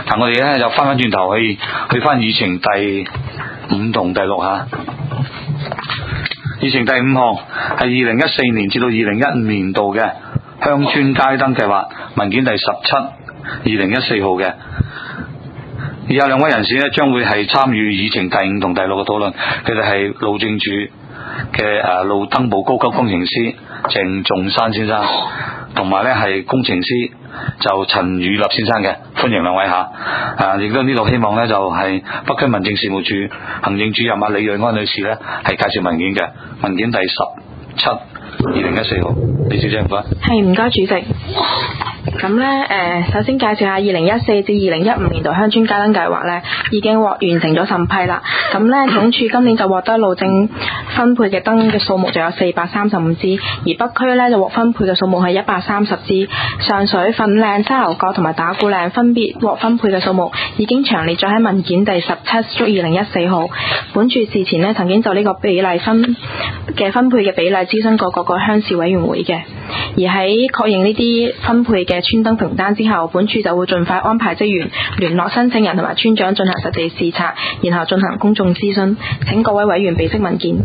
但我哋咧就翻轉頭去翻議程第5同第6吓。議程第5項係2014年至到2015年度嘅鄉村街燈計劃文件第17，2014號嘅。以下2位人士咧將會係參與議程第5同第6嘅討論，佢哋係路政署嘅路燈部高級工程師鄭仲山先生，同埋咧係工程師就陳宇立先生嘅，歡迎2位吓。亦都呢度希望咧就係北區民政事務處行政主任李瑞安女士咧係介紹文件嘅，文件第17，2014號，李小姐唔該。 係，唔該主席。咁呢，首先介紹下2014至2015年度鄉村街燈計劃呢已經完成咗審批啦。咁呢，總署今年就獲得路政分配嘅燈嘅數目就有435支，而北區呢就獲分配嘅數目係130支。上水、粉嶺、沙頭角同埋打鼓嶺分別獲分配嘅數目已經詳列咗喺文件第17/2014號。本署事前呢曾經就呢個比例分配嘅比例諮詢過各個鄉事委員會嘅，而喺確認呢啲分配嘅村燈名單之後，本署就會盡快安排職員聯絡申請人同埋村長進行實地視察，然後進行公眾諮詢。請各位委員備悉文件。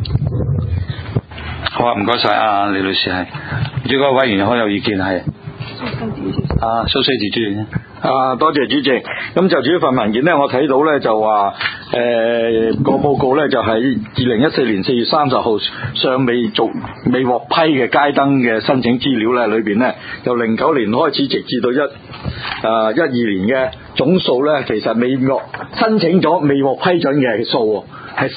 好啊，唔該晒李女士。係，如果委員可有意見係蘇西治主席。 多謝主席。咁就住呢份文件呢，我睇到呢就話個報告呢就喺2014年4月30號尚未獲批嘅街燈嘅申請資料呢裏邊呢，由09年開始直至到12年嘅總數呢，其實未獲申請咗未獲批准嘅數係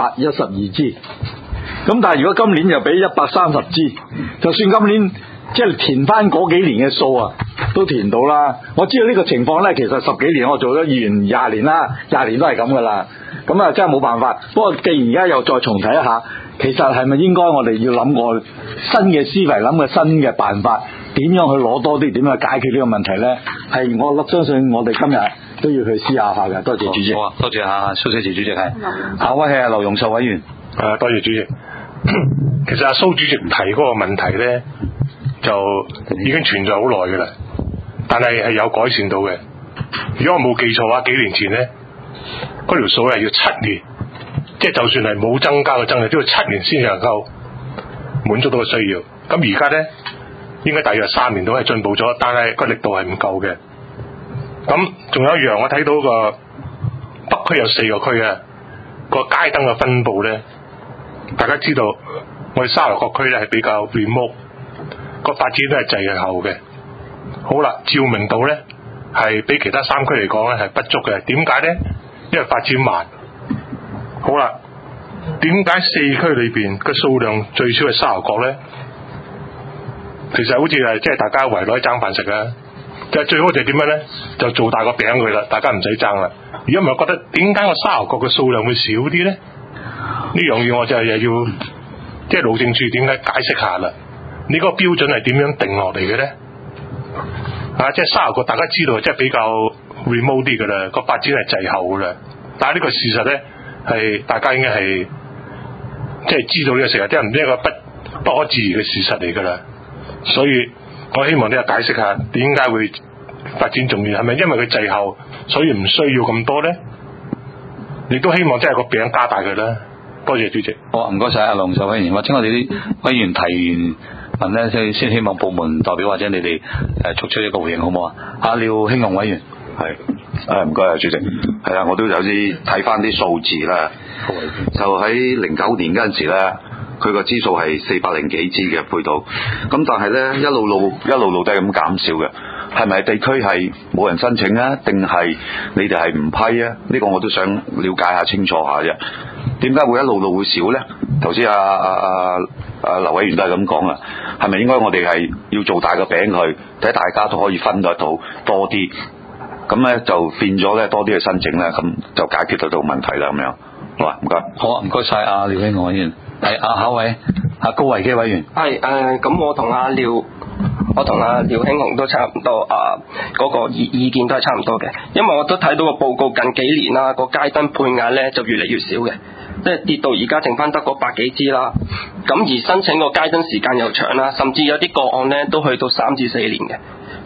312支。咁但係如果今年又俾130支，就算今年即係填翻嗰幾年嘅數都填到啦。我知道呢個情況呢，其實10幾年我做咗議員20年啦，20年都係咁噶啦。咁真係冇辦法。不過既然而家又再重提一下，其實係咪應該我哋要諗個新嘅思維，諗個新嘅辦法，點樣去攞多啲，點樣去解決呢個問題呢？係我相信我哋今日都要去思考下嘅。多謝主席。 好啊，多謝蘇世慈主席。係，下位係劉容壽委員。 多謝主席。其實蘇主席提嗰個問題呢，就已經存在好耐噶啦，但係有改善到嘅。如果我冇記錯嘅話，幾年前呢，嗰條數係要7年，即係就算係冇增加嘅增長，都要7年先能夠滿足到個需要。咁而家呢，應該大約3年都係進步咗，但係個力度係唔夠嘅。咁仲有一樣，我睇到個北區有4個區個街燈嘅分佈呢，大家知道我哋沙頭角區呢係比較 remote， 個發展都係滯後嘅。好啦，照明度呢係比其他3區嚟講呢係不足嘅。點解呢？因為發展慢。好啦，點解4區裏邊嘅數量最少係沙頭角呢？其實好似係即係大家圍內爭飯食啊！就最好就點樣呢？就做大個餅佢啦，大家唔使爭啦。如果唔係，覺得點解個沙頭角嘅數量會少啲呢？呢樣嘢我就係要即係路政署點解解釋下啦？你嗰個標準係點樣定落嚟嘅呢？即係沙頭角大家知道即係比較 remote 啲噶啦，個發展係滯後噶啦。但係呢個事實呢，係大家應該係即係知道呢個事實，即係唔係一個不可置疑嘅事實嚟噶啦。所以我希望你解釋下點解會發展重要，係咪因為佢滯後，所以唔需要咁多呢？你都希望即係個餅加大佢啦。多謝主席。 好，唔該晒阿龍壽委員。或者我哋啲委員提問咧，先希望部門代表或者你哋作出一個回應，好唔好啊？阿廖興雄委員。 係，唔該啊，主席。係啊，我都有啲睇翻啲數字啦。就喺09年嗰陣時咧，佢個支數係400幾支嘅配套，咁但係咧一路路都係咁減少嘅。係咪地區係冇人申請啊？定係你哋係唔批啊？呢個我都想了解下清楚下啫。點解會一路會少呢？頭先劉委員都係咁講啦，係咪應該我哋係要做大個餅去睇大家都可以分得到多啲？咁咧就變咗咧多啲嘅申請咧，咁就解決得到問題啦咁樣。好啊，唔該。 好啊，唔該晒阿廖興雄委員。係下一位阿高維基委員。 係咁我同阿廖興雄都差唔多嗰個意見都係差唔多嘅，因為我都睇到個報告近幾年啦，個街燈配額咧就越嚟越少嘅，即係跌到而家剩翻得嗰百幾支啦。咁而申請個街燈時間又長啦，甚至有啲個案咧都去到3至4年嘅。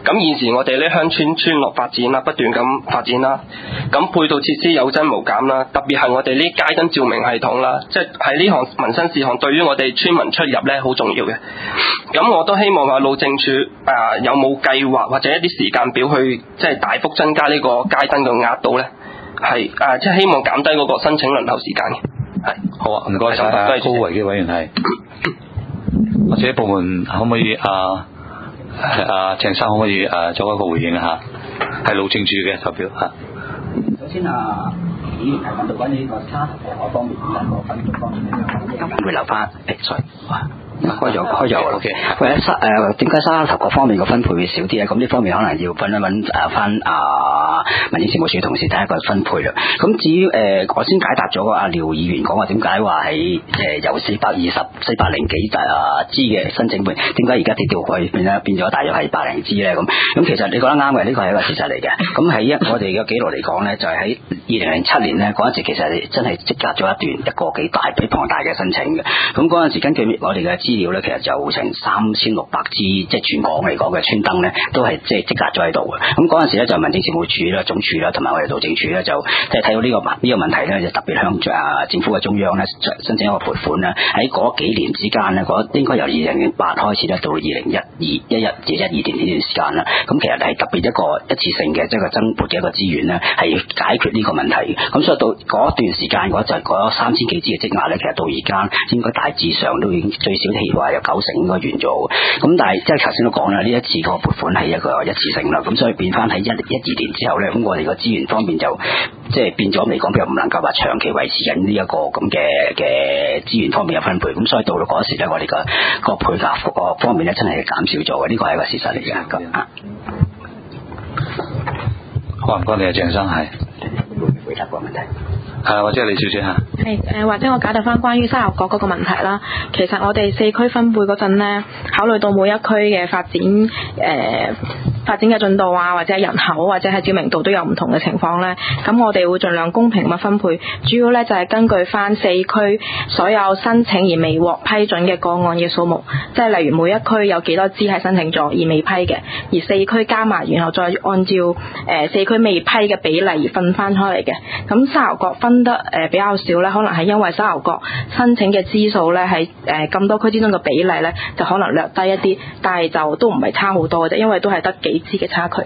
咁現時我哋呢鄉村落發展啦，不斷咁發展啦，咁配套設施有增無減啦，特別係我哋呢街燈照明系統啦，即係喺呢項民生事項對於我哋村民出入咧好重要嘅。咁我都希望話路政署有冇計劃或者一啲時間表去即係大幅增加呢個街燈嘅額度咧，係即係希望減低嗰個申請輪候時間嘅。係好啊，唔該晒高維嘅委員係，或者部門可唔可以鄭生可唔可以做一個回應下？係路政署嘅代表嚇。 首先議員提問到關於呢個沙頭角方面嘅個分配方面嘅，會留翻sorry。開咗 OK。喂，點解沙頭角方面嘅分配會少啲咧？咁呢方面可能要揾一揾翻民政事務處同事睇一個分配啦。咁至於我先解答咗阿廖議員講話點解話喺由400零幾支嘅申請盤，點解而家跌到去變咗大約係100零支咧？咁其實你講得啱嘅，呢個係一個事實嚟嘅。咁喺我哋嘅記錄嚟講咧，就係喺2007年咧嗰陣時，其實真係積壓咗一個幾龐大嘅申請嘅。咁嗰陣時根據我哋嘅資料咧，其實就成3600支，即係全港嚟講嘅村燈咧，都係即係積壓咗喺度嘅。咁嗰陣時咧，就民政事務處啦、總署啦，同埋我哋路政署咧，就即係睇到呢個問題咧，就特別向政府嘅中央咧申請一個撥款啦。喺嗰幾年之間咧，應該由2008開始咧，到2012年呢段時間啦。咁其實係特別一次性嘅，即係個增撥嘅一個資源咧，係要解決呢個問題。咁所以到嗰段時間嗰3000幾支嘅積壓咧，其實到而家應該大致上都已經最少譬如話有90%應該完咗。咁但係即係頭先都講啦，呢一次個撥款係一個一次性啦。咁所以變翻喺12年之後咧，咁我哋個資源方面就即係變咗嚟講，譬如唔能夠話長期維持緊呢一個咁嘅資源方面嘅分配。咁所以到嗰時咧，我哋個配額個方面咧，真係減少咗嘅。呢個係一個事實嚟嘅。咁好，唔該你啊，鄭生係回答個問題。 或者李小姐嚇。 係或者我解答翻關於沙頭角嗰個問題啦。其實我哋4區分配嗰陣咧，考慮到每一區嘅發展嘅進度或者人口或者係照明度都有唔同嘅情況咧，咁我哋會盡量公平咁分配。主要咧就係根據翻4區所有申請而未獲批准嘅個案嘅數目，即係例如每一區有幾多支係申請咗而未批嘅，而4區加埋，然後再按照4區未批嘅比例而分翻出嚟嘅。咁沙頭角分得比較少咧，可能係因為沙頭角申請嘅支數咧喺咁多區之中嘅比例咧就可能略低一啲，但係就都唔係差好多嘅啫，因為都係得幾支嘅差距。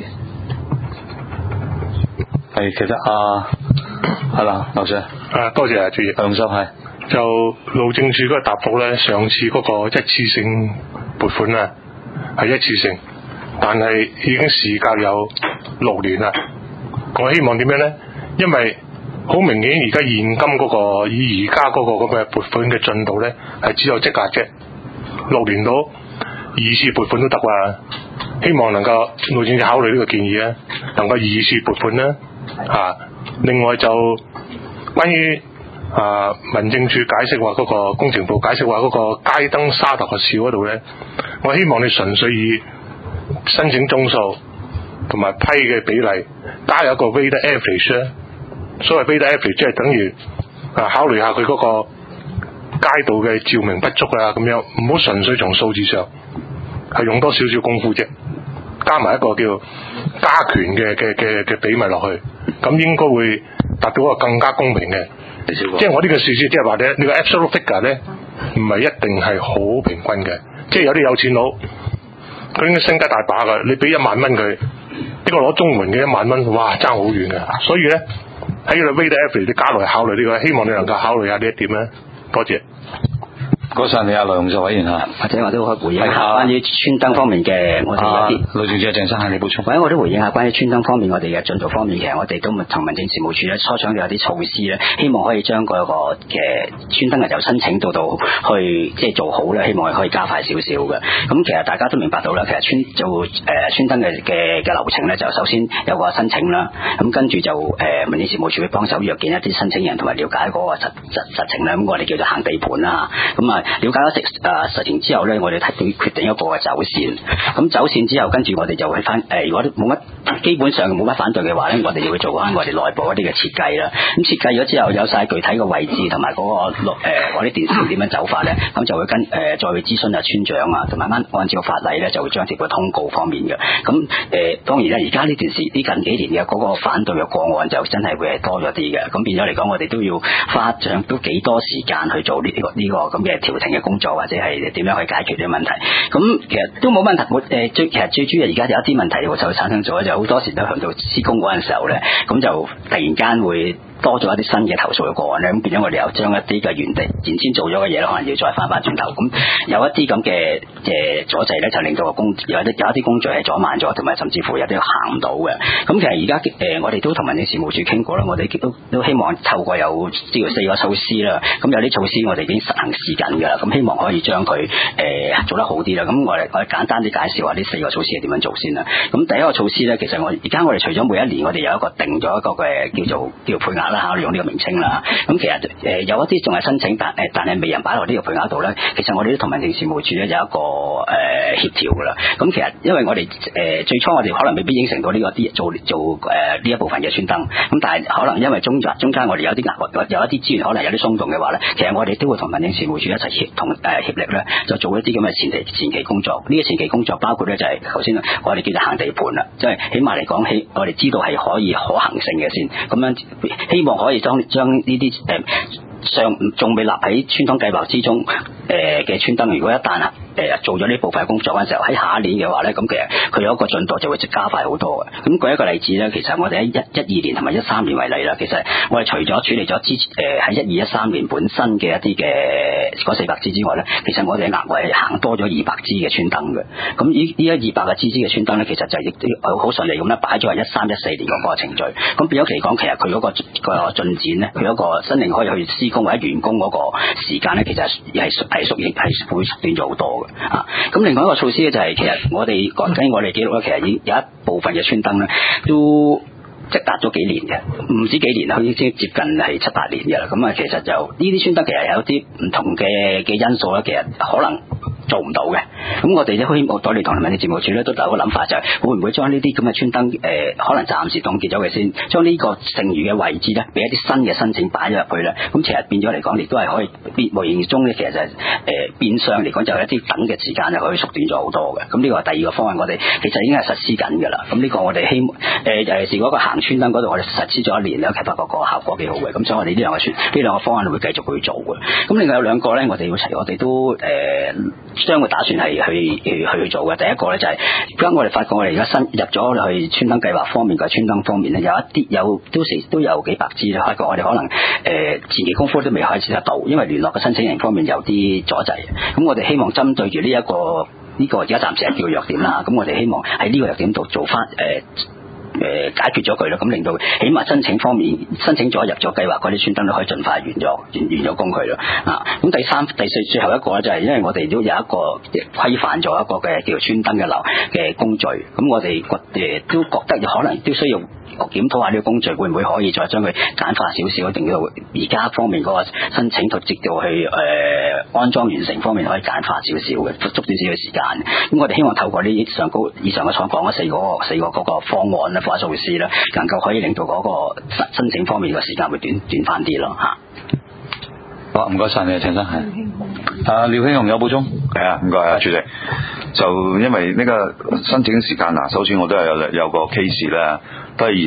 係，其實係啦，劉 Sir。 多謝主席。 梁生係。 就路政署嗰個答覆咧，上次嗰個一次性撥款啊，係一次性，但係已經時隔有6年啦。我希望點樣咧？因為好明顯而家現今嗰個以而家嗰個咁嘅撥款嘅進度咧，係只有積壓啫。6年到2次撥款都得啊！希望能夠路政署考慮呢個建議啊，能夠2次撥款啦。另外就關於民政處解釋話嗰個工程部解釋話嗰個街燈沙頭角少嗰度咧，我希望你純粹以申請宗數同埋批嘅比例加有一個 weighted average 咧。所謂 weighted average 即係等於考慮下佢嗰個街道嘅照明不足啊，咁樣唔好純粹從數字上係用多少少功夫啫，加埋一個叫加權嘅比例落去，咁應該會達到一個更加公平嘅。即係我呢個事實即係話咧，呢個 absolute figure 咧唔係一定係好平均嘅，即係有啲有錢佬佢應該身家大把㗎，你俾1萬蚊佢，呢個攞綜援嘅1萬蚊，哇爭好遠嘅。所以咧喺呢個 weighted average 你加落去考慮呢個，希望你能夠考慮下呢一點咧。多謝。 嗰陣你阿梁用作委員嚇， 或者我都可以回應下關於村燈方面嘅我哋一啲。 路政署鄭生係你補充。 或者我都回應下關於村燈方面我哋嘅進度方面，其實我哋都同民政事務處咧初想有啲措施咧，希望可以將嗰個嘅村燈由申請到去即係做好咧，希望可以加快少少嘅。咁其實大家都明白到啦，其實村燈嘅流程咧，就首先有個申請啦，咁跟住就民政事務處會幫手約見一啲申請人同埋了解嗰個實情咧，咁我哋叫做行地盤啦。咁了解咗實情之後咧，我哋決定一個走線。咁走線之後，跟住我哋就去翻如果冇乜基本上冇乜反對嘅話咧，我哋就會做翻我哋內部一啲嘅設計啦。咁設計咗之後，有晒具體嘅位置同埋嗰啲電線點樣走法咧，咁就會再去諮詢村長啊，同埋按照法例咧就會張貼個通告方面嘅。咁當然咧，而家呢近幾年嘅嗰個反對嘅個案就真係會係多咗啲嘅。咁變咗嚟講，我哋都要花上都幾多時間去做呢個咁嘅調停嘅工作，或者係點樣去解決呢個問題。咁其實都冇問題。最主要而家有一啲問題就產生咗，就好多時都去到施工嗰陣時候咧，咁就突然間會多咗一啲新嘅投訴嘅個案咧，咁變咗我哋又將一啲嘅原先做咗嘅嘢咧，可能要再翻轉頭。咁有一啲咁嘅阻滯咧，就令到有一啲工序係阻慢咗，同埋甚至乎有啲行唔到嘅。咁其實而家我哋都同民政事務處傾過啦，我哋都希望透過有4個措施啦。咁有啲措施我哋已經實行試緊㗎啦，咁希望可以將佢做得好啲啦。咁我哋簡單啲介紹下呢4個措施係點樣做先啦。咁第一個措施咧，其實而家我哋除咗每一年我哋有一個定咗一個嘅叫做配額啦，用呢個名稱啦。咁其實有一啲仲係申請，但係未人擺落呢個配額度咧。其實我哋都同民政事務處咧有一個協調㗎啦。咁其實因為我哋最初我哋可能未必應承到呢個做呢一部分嘅村燈，咁但係可能因為中間我哋有啲有一啲資源可能有啲鬆動嘅話咧，其實我哋都會同民政事務處一齊協力咧，就做一啲咁嘅前期工作。呢個前期工作包括咧就係頭先我哋叫做行地盤啦，即係起碼嚟講我哋知道係可以可行性嘅先，咁樣希望可以將呢啲仲未立喺村燈計劃之中嘅村燈，如果一旦做咗呢部分工作嗰陣時候，喺下一年嘅話咧，咁其實佢有一個進度就會加快好多嘅。咁舉一個例子咧，其實我哋喺12年同埋13年為例啦，其實我哋除咗處理咗喺12、13年本身嘅一啲嘅嗰400支之外咧，其實我哋額外係行多咗200支嘅村燈嘅。咁呢100嘅支嘅村燈咧，其實就亦都好順利咁咧擺咗喺13、14年嗰個程序。咁變咗嚟講，其實佢嗰個進展咧，佢嗰個申請可以去施工或者完工嗰個時間咧，其實係會縮短咗好多嘅。咁另外一個措施咧就係其實我哋講緊我哋記錄咧，其實已經有一部分嘅村燈咧都積達咗幾年嘅，唔止幾年啦，已經接近係7、8年嘅啦。咁其實就呢啲村燈其實有啲唔同嘅因素咧，其實可能做唔到嘅。咁我哋咧希望我哋同民政事務處咧都有個諗法，就係會唔會將呢啲咁嘅村燈可能暫時凍結咗佢先，將呢個剩餘嘅位置咧俾一啲新嘅申請擺咗入去咧。咁其實變咗嚟講，亦都係可以無形中咧，其實就係變相嚟講就係一啲等嘅時間就可以縮短咗好多嘅。咁呢個係第二個方案，我哋其實已經係實施緊㗎啦。咁呢個我哋希望尤其是嗰個行村燈嗰度，我哋實施咗1年咧，其實發覺個效果幾好嘅。咁所以我哋呢兩個方案會繼續去做嘅。咁另外有2個咧，我哋都將會打算係去做嘅。第一個咧就係而家我哋發覺我哋而家新入咗去村燈計劃方面嘅村燈方面咧，都有幾百支咧，發覺我哋可能前期功夫都未開始得到，因為聯絡嘅申請人方面有啲阻滯。咁我哋希望針對住呢個而家暫時係叫弱點啦。咁我哋希望喺呢個弱點度做翻解決咗佢啦，咁令到起碼申請方面申請咗入咗計劃嗰啲村燈都可以盡快完咗工佢啦。咁第4最後一個咧就係因為我哋都有一個規範咗一個嘅叫做村燈嘅工序，咁我哋都覺得可能都需要檢討下呢個工序會唔會可以再將佢簡化少少，一定要而家方面嗰個申請直到去安裝完成方面可以簡化少少嘅，縮短少少時間。咁我哋希望透過呢以上嘅所講嘅4個嗰個方案咧，或者措施咧，能夠可以令到嗰個申請方面嘅時間會短翻啲咯嚇。 好，唔該晒你，陳生係。廖興雄有補充？ 係啊，唔該啊，主席。就因為呢個申請時間首先我都係有個 case 啦，都係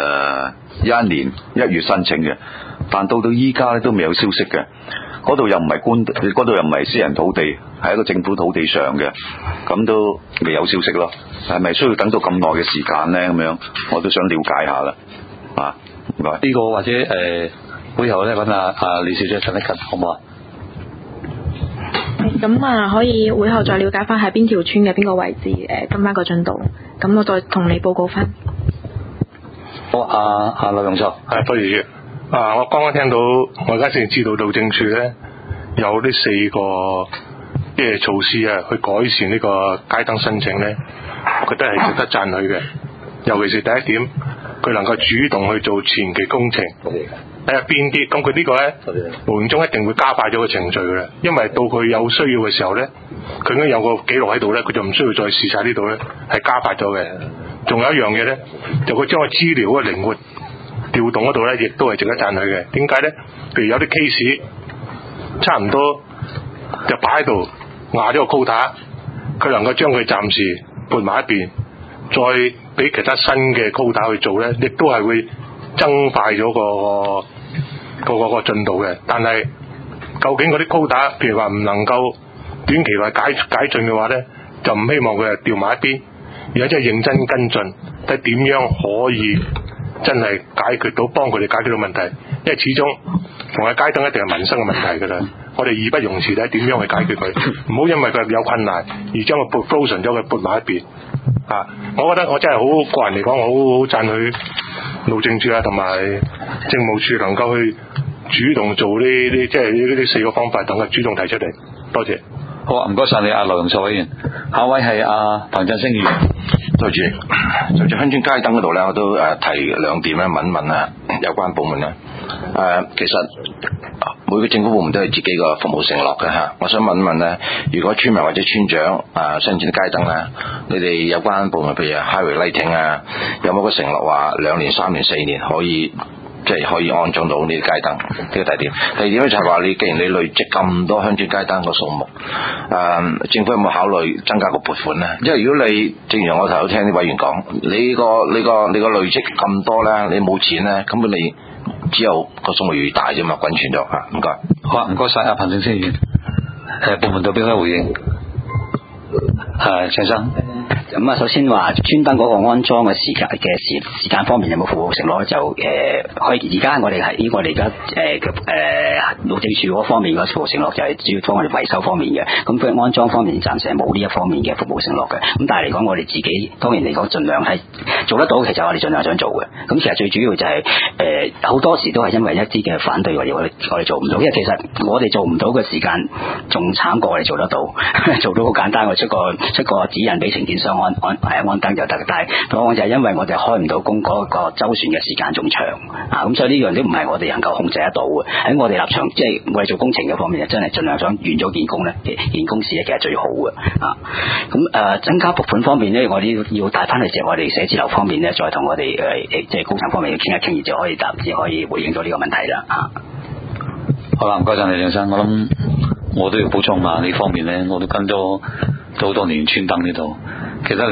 2021年1月申請嘅，但到依家咧都未有消息嘅。嗰度又唔係私人土地，係一個政府土地上嘅，咁都未有消息咯。係咪需要等到咁耐嘅時間咧？咁樣我都想了解下啦。唔該。 呢個或者會後咧揾阿李小姐陳一勤好唔好啊？ 咁可以會後再了解翻喺邊條村嘅邊個位置跟翻個進度，咁我再同你報告翻。 好，阿劉永秀， 係多謝。我剛剛聽到，我而家先知道路政署咧有呢4個措施去改善呢個街燈申請咧，我覺得係值得讚許嘅。尤其是第一點，佢能夠主動去做前期工程， 睇下邊啲，咁佢呢個咧無形中一定會加快咗個程序嘅啦，因為到佢有需要嘅時候咧，佢已經有個記錄喺度咧，佢就唔需要再試晒呢度咧，係加快咗嘅。仲有一樣嘢咧，就佢將個資料嘅靈活調動嗰度咧，亦都係值得讚佢嘅。點解咧？譬如有啲 case 差唔多就擺喺度壓咗個 quota， 佢能夠將佢暫時撥埋一邊，再俾其他新嘅 quota 去做咧，亦都係會增快咗個進度嘅。但係究竟嗰啲 quota 譬如話唔能夠短期內解進嘅話咧，就唔希望佢係調埋一邊，而家真係認真跟進，睇點樣可以真係解決到，幫佢哋解決到問題。因為始終同埋街燈一定係民生嘅問題㗎啦，我哋義不容辭睇點樣去解決佢，唔好因為佢有困難而將佢撥 frozen 咗佢撥埋一邊。我覺得我真係好個人嚟講，我好讚佢路政署啊同埋政務處能夠去主動做呢啲即係呢啲4個方法，等佢主動提出嚟。多謝。 好啊，唔該晒你劉永壽委員。下一位係彭振聲議員。 對住就住鄉村街燈嗰度咧，我都提2點咧，問一問有關部門咧。其實每個政府部門都有自己個服務承諾嘅嚇。我想問一問咧，如果村民或者村長申請啲街燈咧，你哋有關部門譬如 Highway Lighting 有冇個承諾話2年、3年、4年可以即係可以安裝到呢啲街燈？呢個第一點。第二點咧就係話既然你累積咁多鄉村街燈個數目，政府有冇考慮增加個撥款咧？因為如果你正如我頭先聽啲委員講，你個累積咁多咧，你冇錢咧，根本你只有個數目越大啫嘛，滾存咗嚇。唔該。 好啊，唔該晒彭振聲議員。部門代表可以回應。陳生。 咁首先話專登嗰個安裝嘅時間方面有冇服務承諾？就可以而家我哋係我哋而家路政署嗰方面嘅服務承諾就係主要幫我哋維修方面嘅，咁佢安裝方面暫時係冇呢一方面嘅服務承諾嘅。咁但係嚟講，我哋自己當然嚟講盡量係做得到，其實我哋盡量想做嘅。咁其實最主要就係好多時都係因為一啲嘅反對我哋做唔到，因為其實我哋做唔到嘅時間仲慘過我哋做得到，做到好簡單，我出個指引俾承建商安燈就得，但係往往就係因為我哋開唔到工，嗰個周旋嘅時間仲長咁所以呢樣都唔係我哋能夠控制得到嘅。喺我哋立場，即係我哋做工程嘅方面，真係盡量想完咗件工咧，件工時咧其實最好嘅咁增加撥款方面咧，我哋要帶翻去就我哋寫字樓方面咧，再同我哋即係工程方面傾一傾，就可以回應到呢個問題啦好啦，唔該晒李先生，我諗我都要補充下呢方面咧，我都跟咗好多年村燈呢度。其實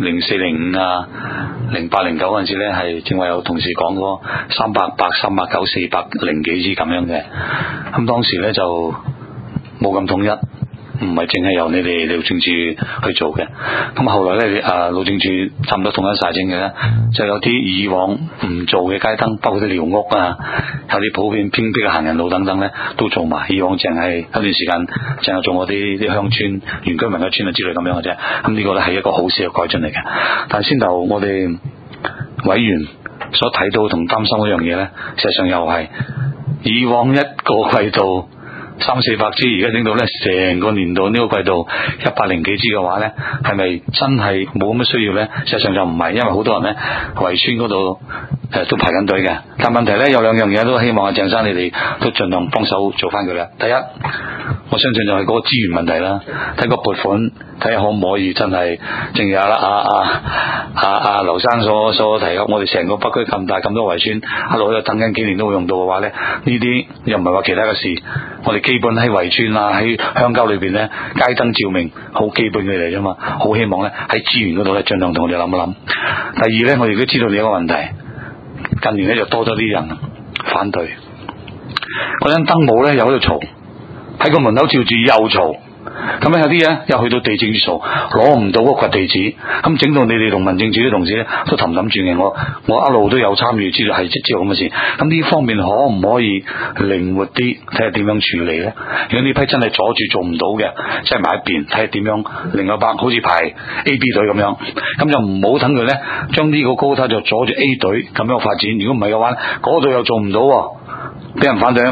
04、05、08、09嗰陣時咧，係正話有同事講過300、300、9、400零幾支咁樣嘅。咁當時咧就冇咁統一，唔係淨係由你哋路政署去做嘅。咁後來咧路政署差唔多統一晒整嘅咧，就有啲以往唔做嘅街燈，包括啲寮屋有啲普遍偏僻嘅行人路等等咧，都做埋。以往淨係一段時間淨係做我啲鄉村原居民嘅村之類咁樣嘅啫。咁呢個咧係一個好事嘅改進嚟嘅。但係先頭我哋委員所睇到同擔心嗰樣嘢咧，實際上又係以往一個季度300-400支，而家整到咧成個年度呢個季度100零幾支嘅話咧，係咪真係冇咁嘅需要咧？實際上就唔係，因為好多人咧圍村嗰度都排緊隊嘅。但問題咧有2樣嘢都希望鄭生你哋都盡量幫手做翻佢啦。第一，我相信就係嗰個資源問題啦，睇個撥款，睇下可唔可以真係正如劉生所提及，我哋成個北區咁大咁多圍村，一路喺度等緊幾年都會用到嘅話咧，呢啲又唔係話其他嘅事，我哋基本喺圍村喺鄉郊裏邊咧，街燈照明好基本嘅嚟啫嘛，好希望咧喺資源嗰度咧盡量同我哋諗一諗。第二咧，我哋都知道你有個問題，近年咧就多咗啲人反對，嗰盞燈帽咧又喺度嘈，喺個門口照住又嘈。咁有啲嘢又去到地政署攞唔到嗰掘地址，咁整到你哋同民政處啲同事咧都氹氹轉嘅。我一路都有參與，知道係知道咁嘅事。咁呢方面可唔可以靈活啲，睇下點樣處理咧？如果呢批真係阻住做唔到嘅，即係埋一邊睇下點樣，另外班好似排 A、B 隊咁樣，咁就唔好等佢咧將呢個高塔就阻住 A 隊咁樣發展。如果唔係嘅話，嗰度又做唔到，俾人反對啊嘛。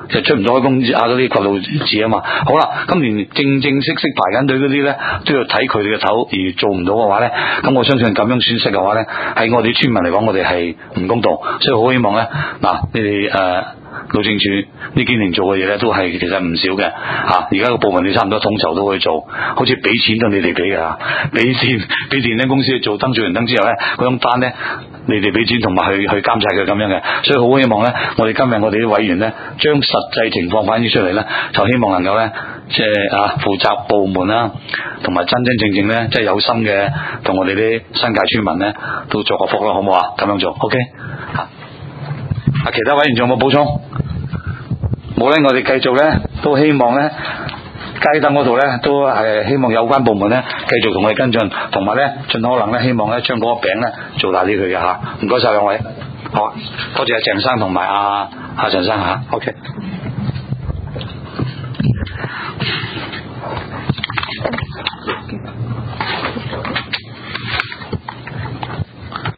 就出唔到開工嗰啲掘路字啊嘛。好啦，今年正式排緊隊嗰啲咧，都要睇佢哋嘅頭而做唔到嘅話咧，咁我相信咁樣損失嘅話咧，喺我哋村民嚟講，我哋係唔公道，所以好希望咧，嗱，你哋路政署呢幾年做嘅嘢咧，都係其實唔少嘅嚇。而家個部門你差唔多統籌都可以做，好似俾錢都你哋俾嘅嚇，俾電力公司去做燈做完燈之後咧，嗰張單咧你哋俾錢同埋去監察佢咁樣嘅。所以好希望咧，我哋啲委員咧，將實際情況反映出嚟咧，就希望能夠咧，即係負責部門啦，同埋真正咧，即係有心嘅同我哋啲新界村民咧，都做個福咯，好唔好啊？咁樣做 ，OK 嚇。其他委員仲有冇補充？冇咧，我哋繼續咧，都希望咧街燈嗰度咧，都係希望有關部門咧繼續同我哋跟進，同埋咧盡可能咧希望咧將嗰個餅咧做大啲佢嘅嚇。唔該晒兩位，好啊，多謝阿鄭生同埋阿陳生嚇，OK。